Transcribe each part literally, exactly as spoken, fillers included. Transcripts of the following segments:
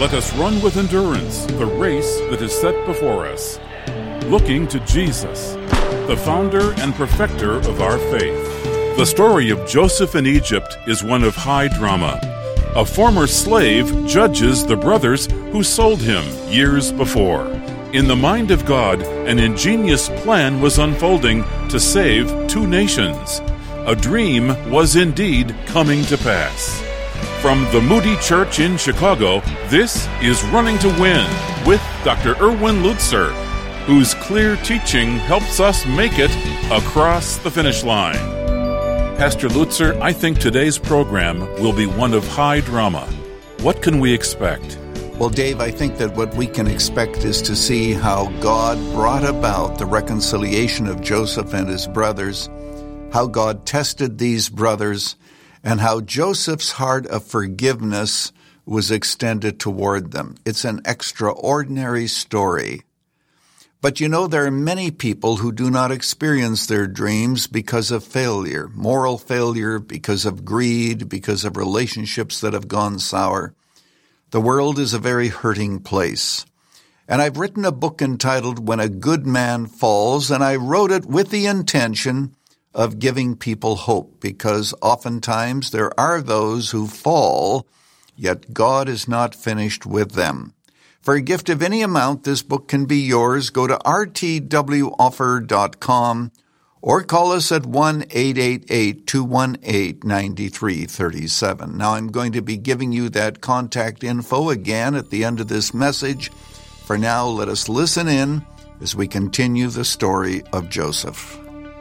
Let us run with endurance the race that is set before us, looking to Jesus, the founder and perfecter of our faith. The story of Joseph in Egypt is one of high drama. A former slave judges the brothers who sold him years before. In the mind of God, an ingenious plan was unfolding to save two nations. A dream was indeed coming to pass. From the Moody Church in Chicago, this is Running to Win with Doctor Erwin Lutzer, whose clear teaching helps us make it across the finish line. Pastor Lutzer, I think today's program will be one of high drama. What can we expect? Well, Dave, I think that what we can expect is to see how God brought about the reconciliation of Joseph and his brothers, how God tested these brothers, and how Joseph's heart of forgiveness was extended toward them. It's an extraordinary story. But you know, there are many people who do not experience their dreams because of failure, moral failure, because of greed, because of relationships that have gone sour. The world is a very hurting place. And I've written a book entitled When a Good Man Falls, and I wrote it with the intention of giving people hope, because oftentimes there are those who fall, yet God is not finished with them. For a gift of any amount, this book can be yours. Go to r t w offer dot com or call us at one eight eight eight, two one eight, nine three three seven. Now, I'm going to be giving you that contact info again at the end of this message. For now, let us listen in as we continue the story of Joseph.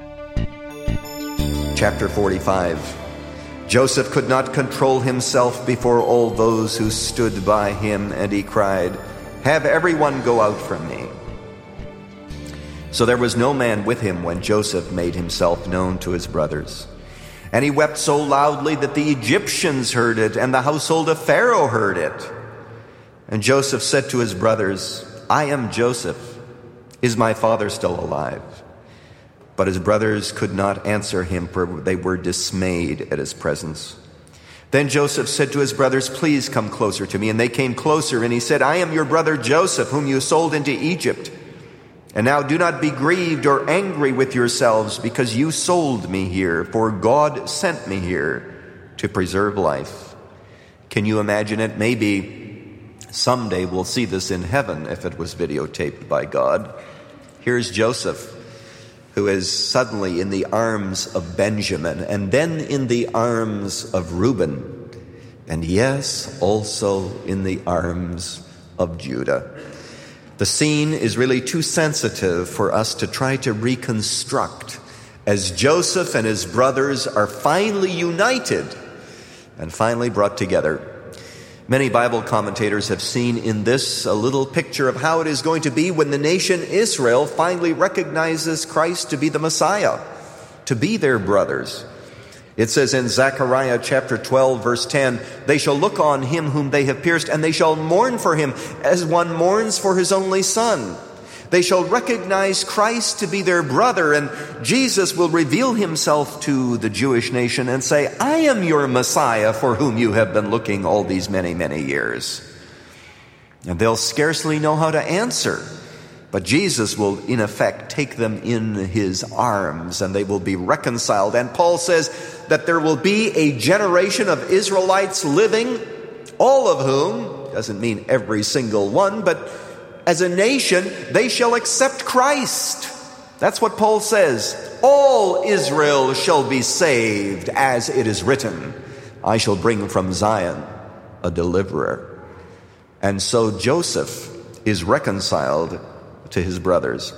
Chapter forty-five. Joseph could not control himself before all those who stood by him, and he cried, "Have everyone go out from me." So there was no man with him when Joseph made himself known to his brothers. And he wept so loudly that the Egyptians heard it, and the household of Pharaoh heard it. And Joseph said to his brothers, "I am Joseph. Is my father still alive?" But his brothers could not answer him, for they were dismayed at his presence. Then Joseph said to his brothers, "Please come closer to me." And they came closer, and he said, "I am your brother Joseph, whom you sold into Egypt. And now do not be grieved or angry with yourselves, because you sold me here, for God sent me here to preserve life." Can you imagine it? Maybe someday we'll see this in heaven if it was videotaped by God. Here's Joseph, who is suddenly in the arms of Benjamin, and then in the arms of Reuben, and yes, also in the arms of Judah. The scene is really too sensitive for us to try to reconstruct, as Joseph and his brothers are finally united and finally brought together. Many Bible commentators have seen in this a little picture of how it is going to be when the nation Israel finally recognizes Christ to be the Messiah, to be their brothers. It says in Zechariah chapter twelve, verse ten, "They shall look on him whom they have pierced, and they shall mourn for him as one mourns for his only son. They shall recognize Christ to be their brother, and Jesus will reveal himself to the Jewish nation and say, 'I am your Messiah for whom you have been looking all these many, many years.' And they'll scarcely know how to answer. But Jesus will, in effect, take them in his arms, and they will be reconciled. And Paul says that there will be a generation of Israelites living, all of whom, doesn't mean every single one, but as a nation, they shall accept Christ. That's what Paul says. All Israel shall be saved, as it is written, 'I shall bring from Zion a deliverer.'" And so Joseph is reconciled to his brothers.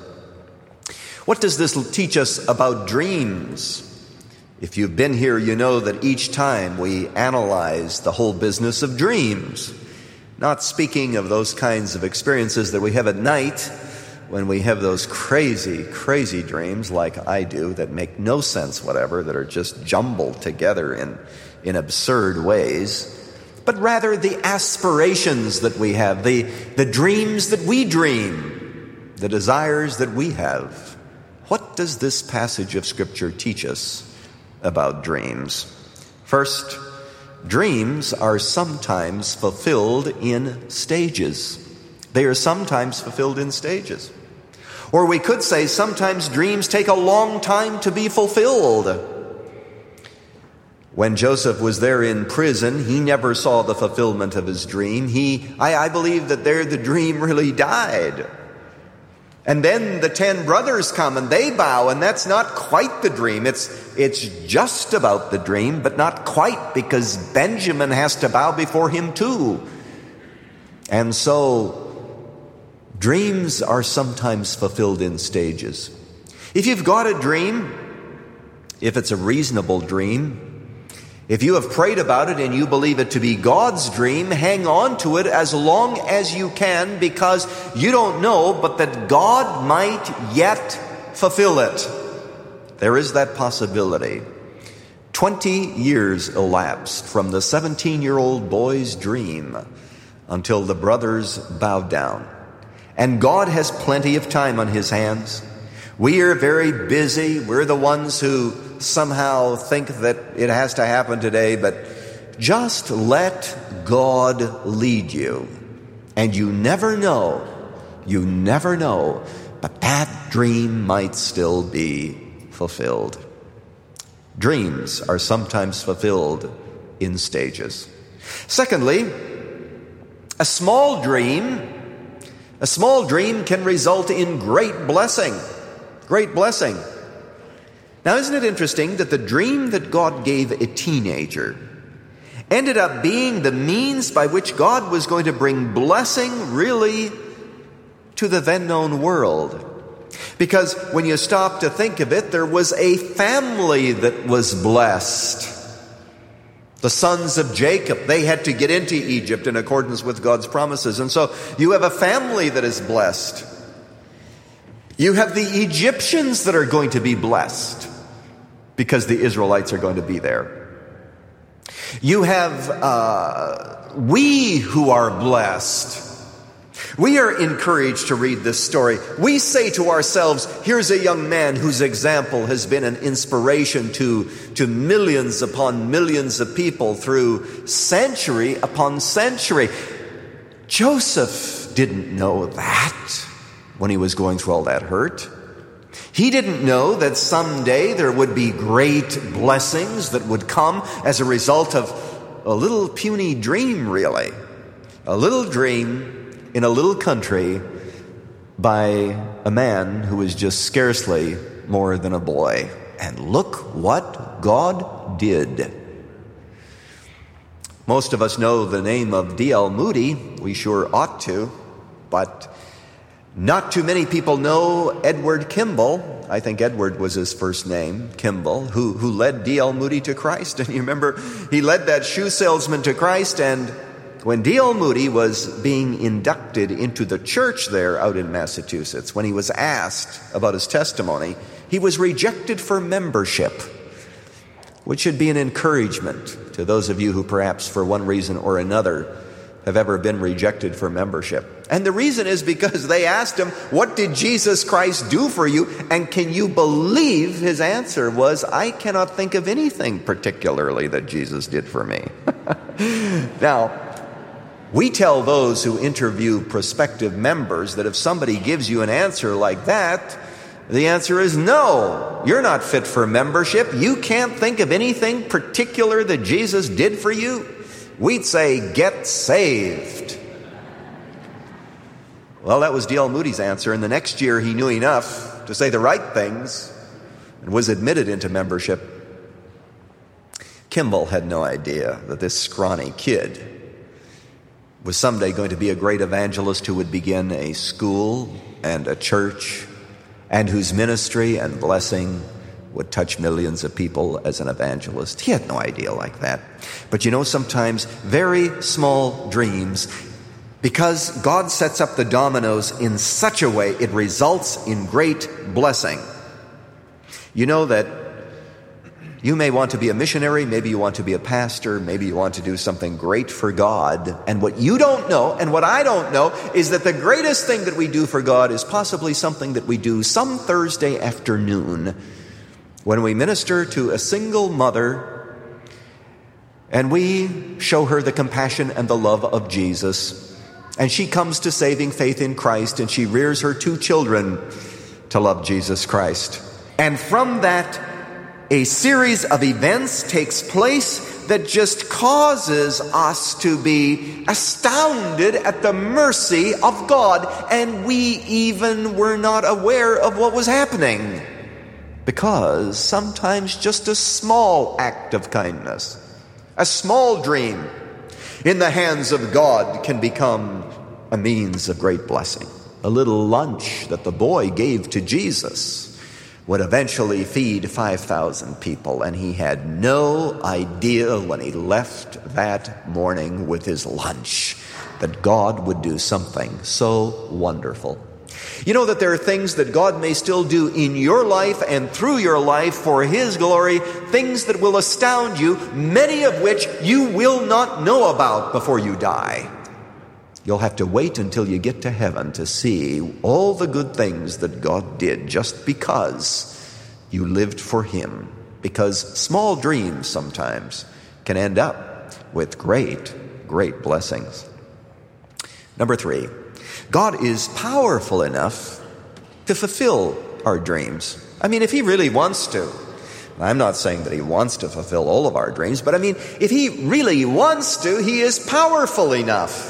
What does this teach us about dreams? If you've been here, you know that each time we analyze the whole business of dreams, not speaking of those kinds of experiences that we have at night when we have those crazy, crazy dreams like I do that make no sense whatever, that are just jumbled together in, in absurd ways, but rather the aspirations that we have, the, the dreams that we dream, the desires that we have. What does this passage of Scripture teach us about dreams? First, Dreams are sometimes fulfilled in stages. They are sometimes fulfilled in stages. Or we could say sometimes dreams take a long time to be fulfilled. When Joseph was there in prison, he never saw the fulfillment of his dream. He, I, I believe that there the dream really died. And then the ten brothers come and they bow, and that's not quite the dream. It's, it's just about the dream, but not quite, because Benjamin has to bow before him too. And so dreams are sometimes fulfilled in stages. If you've got a dream, if it's a reasonable dream, if you have prayed about it and you believe it to be God's dream, hang on to it as long as you can, because you don't know, but that God might yet fulfill it. There is that possibility. Twenty years elapsed from the seventeen-year-old boy's dream until the brothers bowed down. And God has plenty of time on his hands. We are very busy. We're the ones who somehow think that it has to happen today, but just let God lead you. And you never know, you never know, but that dream might still be fulfilled. Dreams are sometimes fulfilled in stages. Secondly, a small dream, a small dream can result in great blessing. Great blessing. Now, isn't it interesting that the dream that God gave a teenager ended up being the means by which God was going to bring blessing really to the then known world? Because when you stop to think of it, there was a family that was blessed. The sons of Jacob, they had to get into Egypt in accordance with God's promises. And so you have a family that is blessed. You have the Egyptians that are going to be blessed because the Israelites are going to be there. You have uh, we who are blessed. We are encouraged to read this story. We say to ourselves, here's a young man whose example has been an inspiration to, to millions upon millions of people through century upon century. Joseph didn't know that when he was going through all that hurt. He didn't know that someday there would be great blessings that would come as a result of a little puny dream, really. A little dream in a little country by a man who was just scarcely more than a boy. And look what God did. Most of us know the name of D L Moody. We sure ought to, but not too many people know Edward Kimball. I think Edward was his first name, Kimball, who, who led D L Moody to Christ. And you remember, he led that shoe salesman to Christ, and when D L Moody was being inducted into the church there out in Massachusetts, when he was asked about his testimony, he was rejected for membership, which should be an encouragement to those of you who perhaps for one reason or another have ever been rejected for membership. And the reason is because they asked him, what did Jesus Christ do for you? And can you believe his answer was, I cannot think of anything particularly that Jesus did for me. Now, we tell those who interview prospective members that if somebody gives you an answer like that, the answer is no, you're not fit for membership. You can't think of anything particular that Jesus did for you. We'd say, get saved. Well, that was D L Moody's answer, and the next year he knew enough to say the right things and was admitted into membership. Kimball had no idea that this scrawny kid was someday going to be a great evangelist who would begin a school and a church and whose ministry and blessing would touch millions of people as an evangelist. He had no idea like that. But you know, sometimes very small dreams, because God sets up the dominoes in such a way, it results in great blessing. You know that you may want to be a missionary, maybe you want to be a pastor, maybe you want to do something great for God. And what you don't know, and what I don't know, is that the greatest thing that we do for God is possibly something that we do some Thursday afternoon when we minister to a single mother And we show her the compassion and the love of Jesus. And she comes to saving faith in Christ, and she rears her two children to love Jesus Christ. And from that, a series of events takes place that just causes us to be astounded at the mercy of God. And we even were not aware of what was happening. Because sometimes just a small act of kindness, a small dream in the hands of God can become a means of great blessing. A little lunch that the boy gave to Jesus would eventually feed five thousand people, and he had no idea when he left that morning with his lunch that God would do something so wonderful. You know that there are things that God may still do in your life and through your life for His glory, things that will astound you, many of which you will not know about before you die. You'll have to wait until you get to heaven to see all the good things that God did just because you lived for Him. Because small dreams sometimes can end up with great, great blessings. Number three, God is powerful enough to fulfill our dreams. I mean, if He really wants to. I'm not saying that He wants to fulfill all of our dreams, but I mean, if He really wants to, He is powerful enough.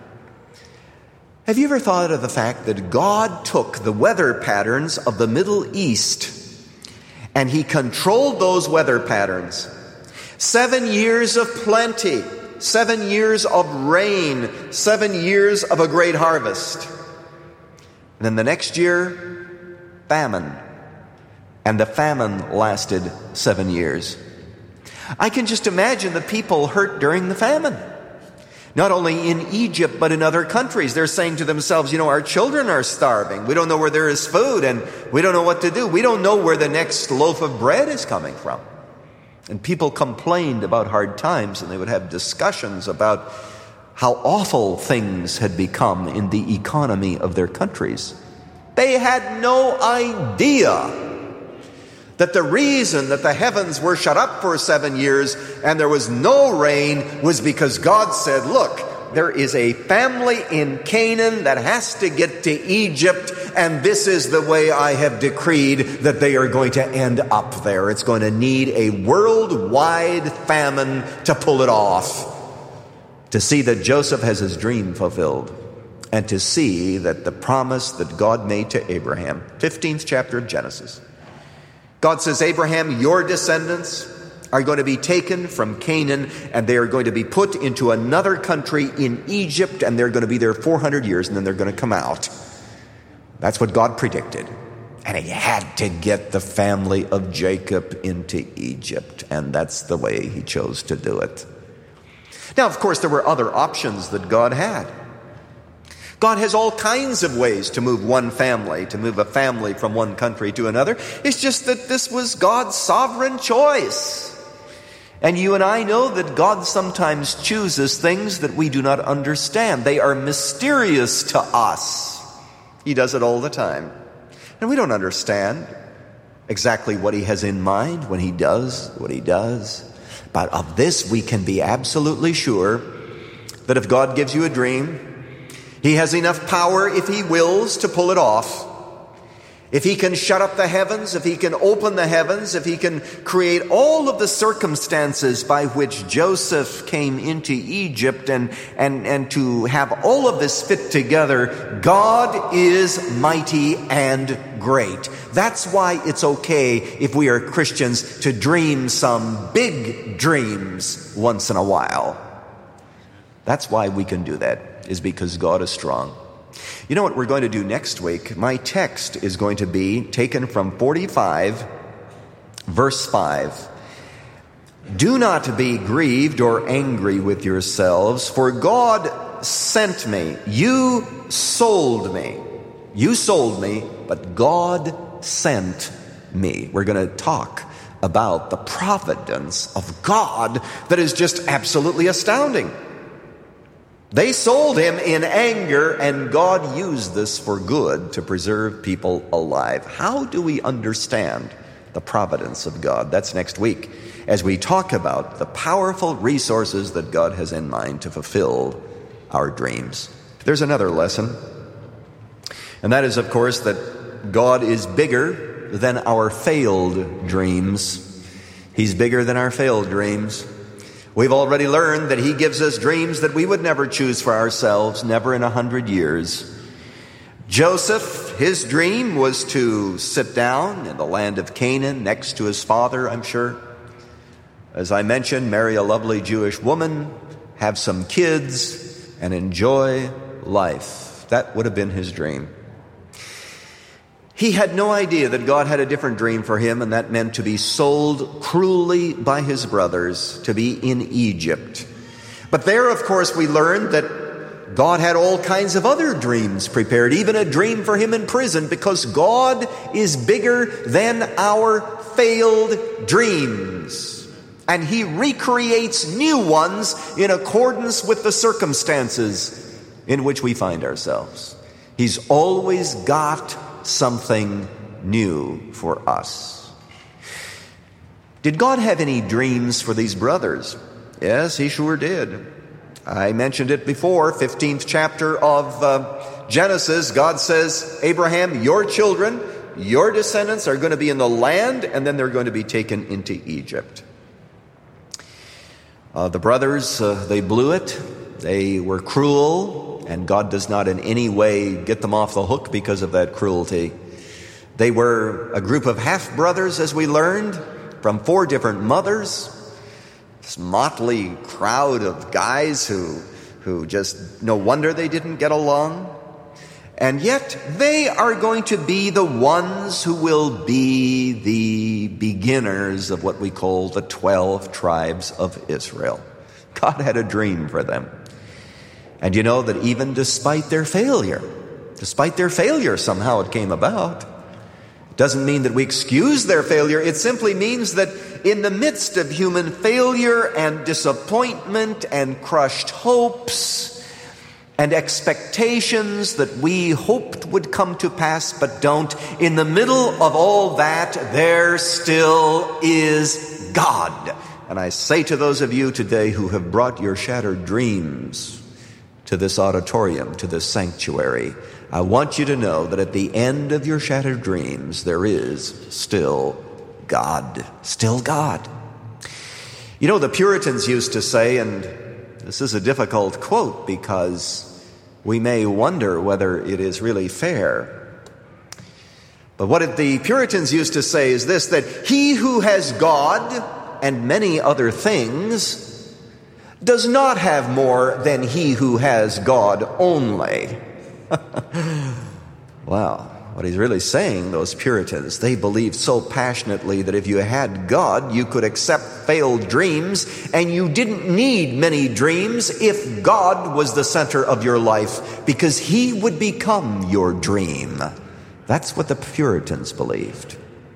Have you ever thought of the fact that God took the weather patterns of the Middle East and He controlled those weather patterns? Seven years of plenty, seven years of rain, seven years of a great harvest. And then the next year, famine. And the famine lasted seven years. I can just imagine the people hurt during the famine. Not only in Egypt, but in other countries. They're saying to themselves, you know, our children are starving. We don't know where there is food, and we don't know what to do. We don't know where the next loaf of bread is coming from. And people complained about hard times, and they would have discussions about how awful things had become in the economy of their countries. They had no idea that the reason that the heavens were shut up for seven years and there was no rain was because God said, look, there is a family in Canaan that has to get to Egypt, and this is the way I have decreed that they are going to end up there. It's going to need a worldwide famine to pull it off, to see that Joseph has his dream fulfilled, and to see that the promise that God made to Abraham, fifteenth chapter of Genesis, God says, Abraham, your descendants are going to be taken from Canaan, and they are going to be put into another country in Egypt, and they're going to be there four hundred years, and then they're going to come out. That's what God predicted. And He had to get the family of Jacob into Egypt, and that's the way He chose to do it. Now, of course, there were other options that God had. God has all kinds of ways to move one family, to move a family from one country to another. It's just that this was God's sovereign choice. And you and I know that God sometimes chooses things that we do not understand. They are mysterious to us. He does it all the time. And we don't understand exactly what He has in mind when He does what He does. But of this we can be absolutely sure, that if God gives you a dream, He has enough power, if He wills, to pull it off. If He can shut up the heavens, if He can open the heavens, if He can create all of the circumstances by which Joseph came into Egypt, and, and, and to have all of this fit together, God is mighty and great. That's why it's okay, if we are Christians, to dream some big dreams once in a while. That's why we can do that, is because God is strong. You know what we're going to do next week? My text is going to be taken from forty-five, verse five. Do not be grieved or angry with yourselves, for God sent me. You sold me. You sold me, but God sent me. We're going to talk about the providence of God that is just absolutely astounding. They sold Him in anger, and God used this for good to preserve people alive. How do we understand the providence of God? That's next week. as we talk about the powerful resources that God has in mind to fulfill our dreams. There's another lesson, and that is, of course, that God is bigger than our failed dreams. He's bigger than our failed dreams. We've already learned that He gives us dreams that we would never choose for ourselves, never in a hundred years. Joseph, his dream was to sit down in the land of Canaan next to his father, I'm sure. As I mentioned, marry a lovely Jewish woman, have some kids, and enjoy life. That would have been his dream. He had no idea that God had a different dream for him, and that meant to be sold cruelly by his brothers, to be in Egypt. But there, of course, we learned that God had all kinds of other dreams prepared, even a dream for him in prison, because God is bigger than our failed dreams. And He recreates new ones in accordance with the circumstances in which we find ourselves. He's always got something new for us. Did God have any dreams for these brothers? Yes, He sure did. I mentioned it before, fifteenth chapter of uh, Genesis. God says, Abraham, your children, your descendants are going to be in the land, and then they're going to be taken into Egypt. Uh, the brothers, uh, they blew it. They were cruel, and God does not in any way get them off the hook because of that cruelty. They were a group of half-brothers, as we learned, from four different mothers. This motley crowd of guys who, who just, no wonder they didn't get along. And yet, they are going to be the ones who will be the beginners of what we call the twelve tribes of Israel. God had a dream for them. And you know that even despite their failure, despite their failure, somehow it came about. It doesn't mean that we excuse their failure. It simply means that in the midst of human failure and disappointment and crushed hopes and expectations that we hoped would come to pass but don't, in the middle of all that, there still is God. And I say to those of you today who have brought your shattered dreams to this auditorium, to this sanctuary, I want you to know that at the end of your shattered dreams, there is still God. Still God. You know, the Puritans used to say, and this is a difficult quote because we may wonder whether it is really fair, but what the Puritans used to say is this, that he who has God and many other things does not have more than he who has God only. Wow. What he's really saying, those Puritans, they believed so passionately that if you had God, you could accept failed dreams, and you didn't need many dreams if God was the center of your life, because He would become your dream. That's what the Puritans believed.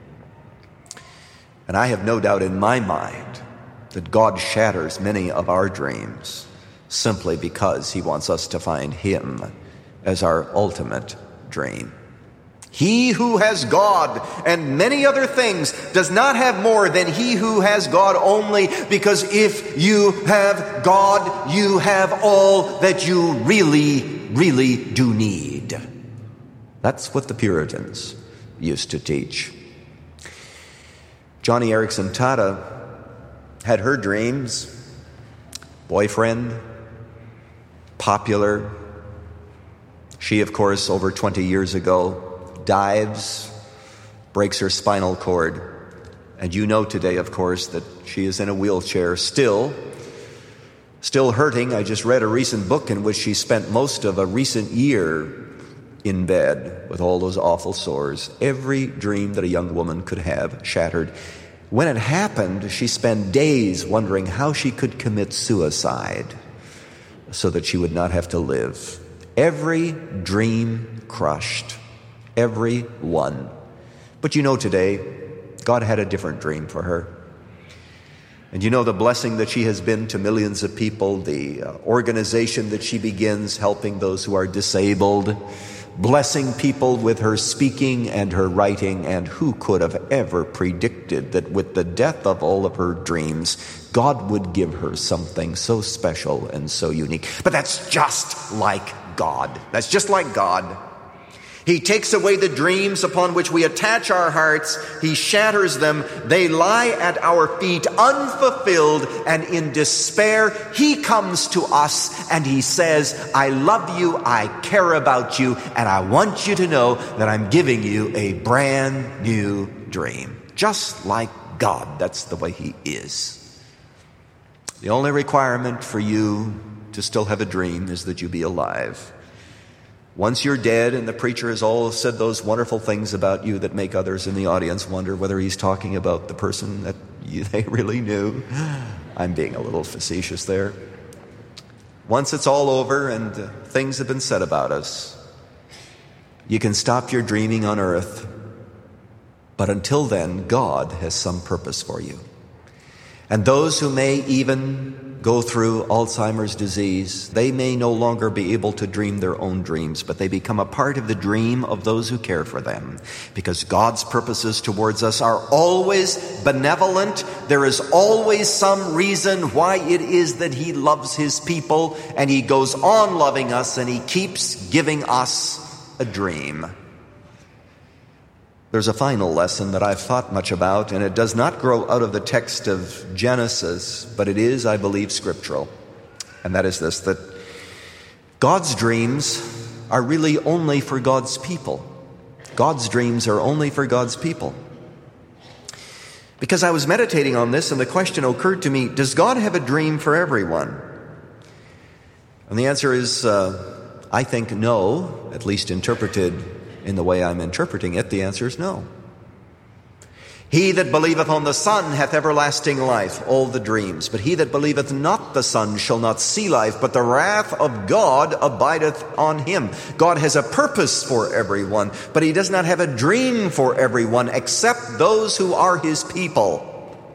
And I have no doubt in my mind that God shatters many of our dreams simply because He wants us to find Him as our ultimate dream. He who has God and many other things does not have more than he who has God only, because if you have God, you have all that you really, really do need. That's what the Puritans used to teach. Johnny Erickson Tada had her dreams. Boyfriend, popular. She, of course, over twenty years ago, dives, breaks her spinal cord. And you know today, of course, that she is in a wheelchair still, still hurting. I just read a recent book in which she spent most of a recent year in bed with all those awful sores. Every dream that a young woman could have shattered. When it happened, she spent days wondering how she could commit suicide so that she would not have to live. Every dream crushed. Every one. But you know today, God had a different dream for her. And you know the blessing that she has been to millions of people, the uh, organization that she begins helping those who are disabled, blessing people with her speaking and her writing, and who could have ever predicted that with the death of all of her dreams, God would give her something so special and so unique. But that's just like God. That's just like God. He takes away the dreams upon which we attach our hearts. He shatters them. They lie at our feet unfulfilled, and in despair, he comes to us and he says, I love you, I care about you, and I want you to know that I'm giving you a brand new dream. Just like God, that's the way he is. The only requirement for you to still have a dream is that you be alive. Once you're dead and the preacher has all said those wonderful things about you that make others in the audience wonder whether he's talking about the person that you, they really knew. I'm being a little facetious there. Once it's all over and uh, things have been said about us, you can stop your dreaming on earth. But until then, God has some purpose for you. And those who may even go through Alzheimer's disease, they may no longer be able to dream their own dreams, but they become a part of the dream of those who care for them. Because God's purposes towards us are always benevolent. There is always some reason why it is that he loves his people, and he goes on loving us, and he keeps giving us a dream. There's a final lesson that I've thought much about, and it does not grow out of the text of Genesis, but it is, I believe, scriptural. And that is this, that God's dreams are really only for God's people. God's dreams are only for God's people. Because I was meditating on this, and the question occurred to me, does God have a dream for everyone? And the answer is, uh, I think no, at least interpreted in the way I'm interpreting it, the answer is no. He that believeth on the Son hath everlasting life, all the dreams. But he that believeth not the Son shall not see life, but the wrath of God abideth on him. God has a purpose for everyone, but he does not have a dream for everyone except those who are his people.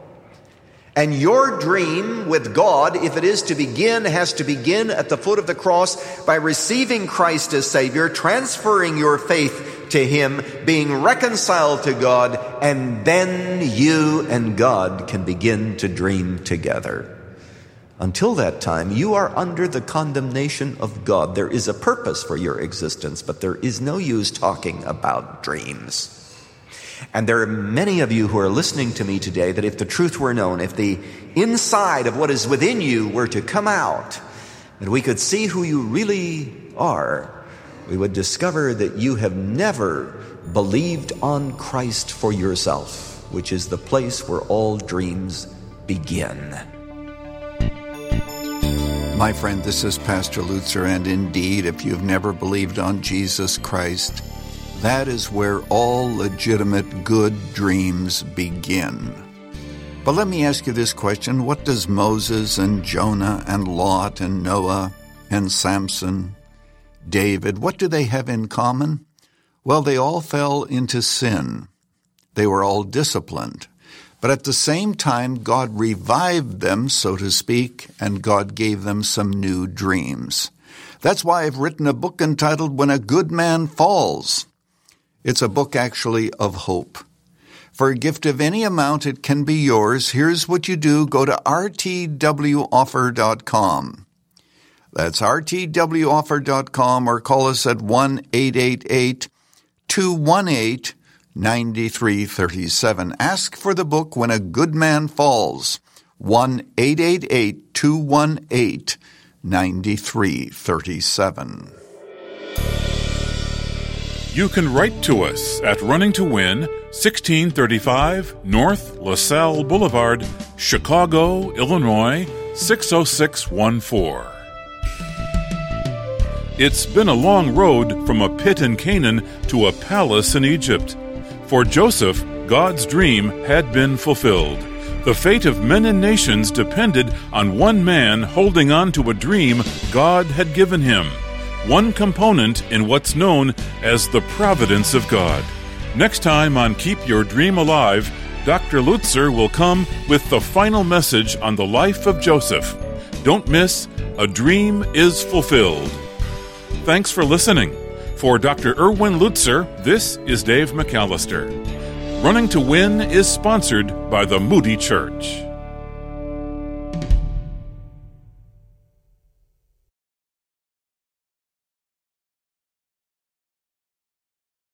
And your dream with God, if it is to begin, has to begin at the foot of the cross by receiving Christ as Savior, transferring your faith to him, being reconciled to God, and then you and God can begin to dream together. Until that time, you are under the condemnation of God. There is a purpose for your existence, but there is no use talking about dreams. And there are many of you who are listening to me today that if the truth were known, if the inside of what is within you were to come out, and we could see who you really are, we would discover that you have never believed on Christ for yourself, which is the place where all dreams begin. My friend, this is Pastor Lutzer, and indeed, if you've never believed on Jesus Christ, that is where all legitimate good dreams begin. But let me ask you this question. What does Moses and Jonah and Lot and Noah and Samson, David, what do they have in common? Well, they all fell into sin. They were all disciplined. But at the same time, God revived them, so to speak, and God gave them some new dreams. That's why I've written a book entitled When a Good Man Falls. It's a book actually of hope. For a gift of any amount, it can be yours. Here's what you do. Go to r t w offer dot com. That's r t w offer dot com, or call us at one eight eight eight, two one eight, nine three three seven. Ask for the book When a Good Man Falls. one eight eight eight, two one eight, nine three three seven. You can write to us at Running to Win, sixteen thirty-five North LaSalle Boulevard, Chicago, Illinois, six oh six one four. It's been a long road from a pit in Canaan to a palace in Egypt. For Joseph, God's dream had been fulfilled. The fate of men and nations depended on one man holding on to a dream God had given him. One component in what's known as the providence of God. Next time on Keep Your Dream Alive, Doctor Lutzer will come with the final message on the life of Joseph. Don't miss A Dream is Fulfilled. Thanks for listening. For Doctor Erwin Lutzer, this is Dave McAllister. Running to Win is sponsored by the Moody Church.